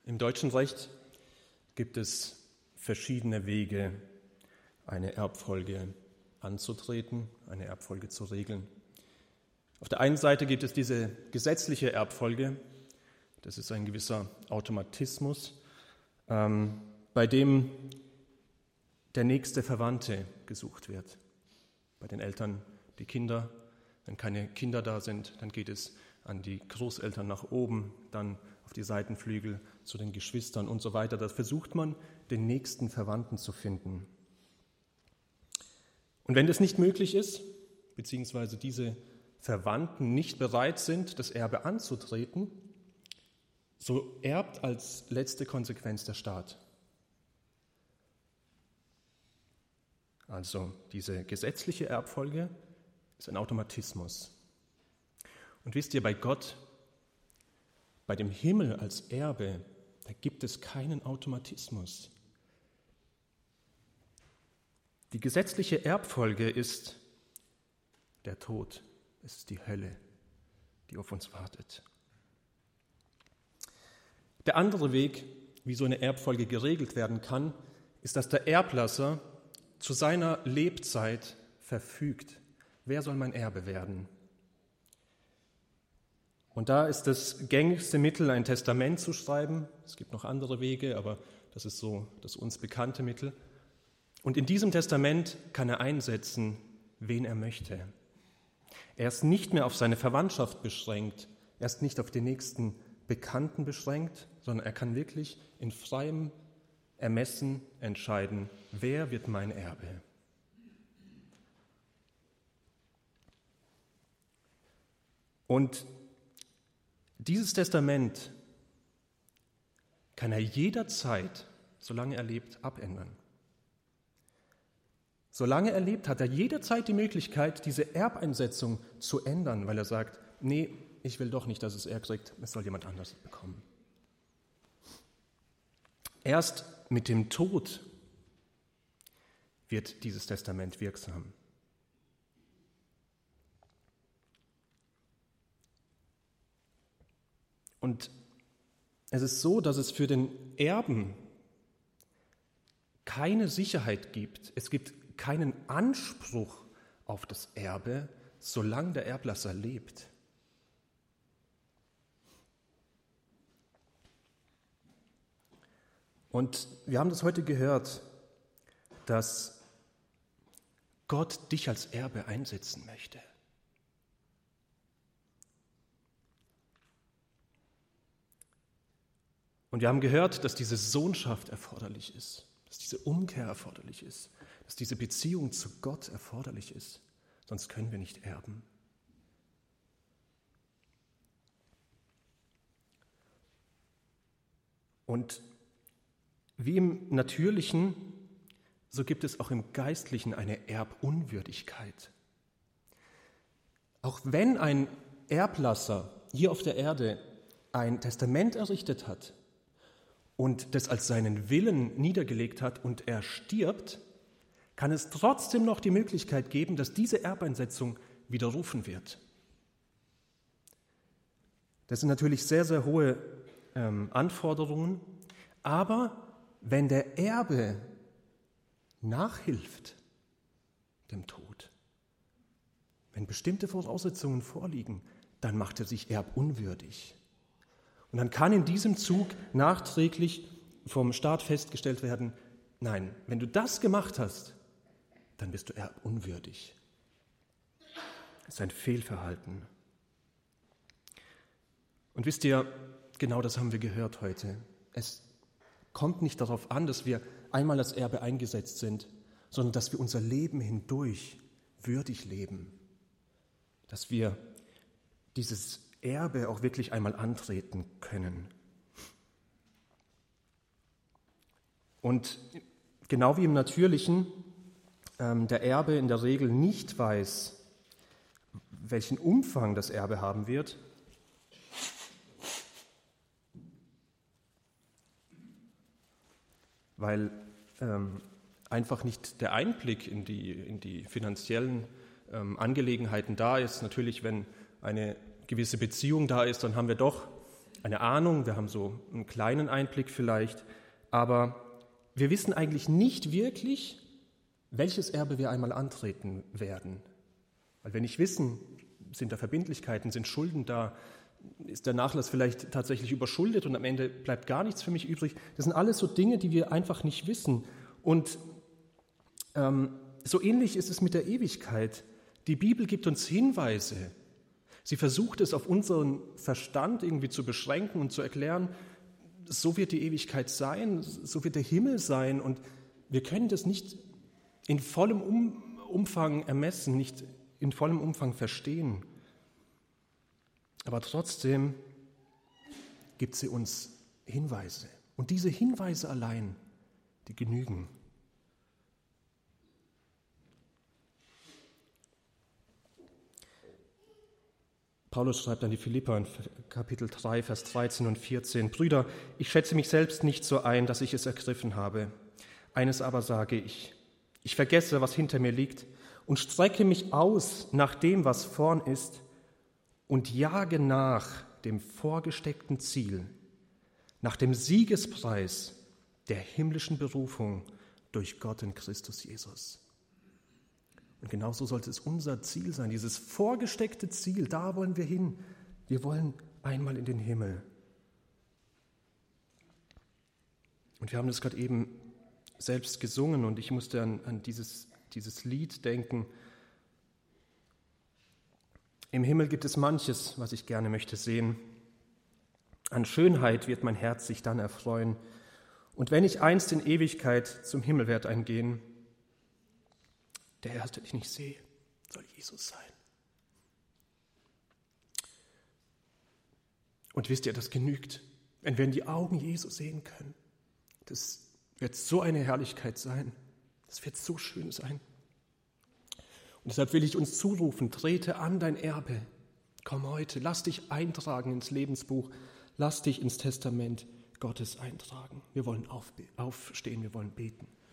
Im deutschen Recht gibt es verschiedene Wege, eine Erbfolge anzutreten, eine Erbfolge zu regeln. Auf der einen Seite gibt es diese gesetzliche Erbfolge, das ist ein gewisser Automatismus, bei dem der nächste Verwandte gesucht wird. Bei den Eltern die Kinder, wenn keine Kinder da sind, dann geht es an die Großeltern nach oben, dann auf die Seitenflügel zu den Geschwistern und so weiter. Da versucht man, den nächsten Verwandten zu finden. Und wenn das nicht möglich ist, beziehungsweise diese Verwandten nicht bereit sind, das Erbe anzutreten, so erbt als letzte Konsequenz der Staat. Also diese gesetzliche Erbfolge ist ein Automatismus. Und wisst ihr, bei Gott, bei dem Himmel als Erbe, da gibt es keinen Automatismus. Die gesetzliche Erbfolge ist der Tod, es ist die Hölle, die auf uns wartet. Der andere Weg, wie so eine Erbfolge geregelt werden kann, ist, dass der Erblasser zu seiner Lebzeit verfügt. Wer soll mein Erbe werden? Und da ist das gängigste Mittel, ein Testament zu schreiben. Es gibt noch andere Wege, aber das ist so das uns bekannte Mittel. Und in diesem Testament kann er einsetzen, wen er möchte. Er ist nicht mehr auf seine Verwandtschaft beschränkt, er ist nicht auf den nächsten Bekannten beschränkt, sondern er kann wirklich in freiem Ermessen entscheiden, wer wird mein Erbe. Und dieses Testament kann er jederzeit, solange er lebt, abändern. Solange er lebt, hat er jederzeit die Möglichkeit, diese Erbeinsetzung zu ändern, weil er sagt, nee, ich will doch nicht, dass es er kriegt, es soll jemand anderes bekommen. Erst mit dem Tod wird dieses Testament wirksam. Und es ist so, dass es für den Erben keine Sicherheit gibt. Es gibt keinen Anspruch auf das Erbe, solange der Erblasser lebt. Und wir haben das heute gehört, dass Gott dich als Erbe einsetzen möchte. Und wir haben gehört, dass diese Sohnschaft erforderlich ist, dass diese Umkehr erforderlich ist, dass diese Beziehung zu Gott erforderlich ist, sonst können wir nicht erben. Und wie im Natürlichen, so gibt es auch im Geistlichen eine Erbunwürdigkeit. Auch wenn ein Erblasser hier auf der Erde ein Testament errichtet hat und das als seinen Willen niedergelegt hat und er stirbt, kann es trotzdem noch die Möglichkeit geben, dass diese Erbeinsetzung widerrufen wird. Das sind natürlich sehr, sehr hohe Anforderungen, aber wenn der Erbe nachhilft dem Tod, wenn bestimmte Voraussetzungen vorliegen, dann macht er sich erbunwürdig. Und dann kann in diesem Zug nachträglich vom Staat festgestellt werden, nein, wenn du das gemacht hast, dann bist du erbunwürdig. Das ist ein Fehlverhalten. Und wisst ihr, genau das haben wir gehört heute. Es kommt nicht darauf an, dass wir einmal als Erbe eingesetzt sind, sondern dass wir unser Leben hindurch würdig leben. Dass wir dieses Erbe auch wirklich einmal antreten können. Und genau wie im Natürlichen der Erbe in der Regel nicht weiß, welchen Umfang das Erbe haben wird, weil einfach nicht der Einblick in die finanziellen Angelegenheiten da ist. Natürlich, wenn eine gewisse Beziehung da ist, dann haben wir doch eine Ahnung, wir haben so einen kleinen Einblick vielleicht, aber wir wissen eigentlich nicht wirklich, welches Erbe wir einmal antreten werden. Weil wir nicht wissen, sind da Verbindlichkeiten, sind Schulden da, ist der Nachlass vielleicht tatsächlich überschuldet und am Ende bleibt gar nichts für mich übrig. Das sind alles so Dinge, die wir einfach nicht wissen. Und so ähnlich ist es mit der Ewigkeit. Die Bibel gibt uns Hinweise. Sie versucht es auf unseren Verstand irgendwie zu beschränken und zu erklären, so wird die Ewigkeit sein, so wird der Himmel sein. Und wir können das nicht in vollem Umfang ermessen, nicht in vollem Umfang verstehen. Aber trotzdem gibt sie uns Hinweise. Und diese Hinweise allein, die genügen. Paulus schreibt an die Philipper in Kapitel 3, Vers 13 und 14, Brüder, ich schätze mich selbst nicht so ein, dass ich es ergriffen habe. Eines aber sage ich, ich vergesse, was hinter mir liegt und strecke mich aus nach dem, was vorn ist und jage nach dem vorgesteckten Ziel, nach dem Siegespreis der himmlischen Berufung durch Gott in Christus Jesus. Und genauso sollte es unser Ziel sein, dieses vorgesteckte Ziel, da wollen wir hin. Wir wollen einmal in den Himmel. Und wir haben das gerade eben selbst gesungen und ich musste an dieses Lied denken. Im Himmel gibt es manches, was ich gerne möchte sehen. An Schönheit wird mein Herz sich dann erfreuen. Und wenn ich einst in Ewigkeit zum Himmel werd eingehen, der Erste, den ich nicht sehe, soll Jesus sein. Und wisst ihr, das genügt, wenn wir in die Augen Jesu sehen können. Das wird so eine Herrlichkeit sein. Das wird so schön sein. Und deshalb will ich uns zurufen, trete an dein Erbe. Komm heute, lass dich eintragen ins Lebensbuch. Lass dich ins Testament Gottes eintragen. Wir wollen aufstehen, wir wollen beten.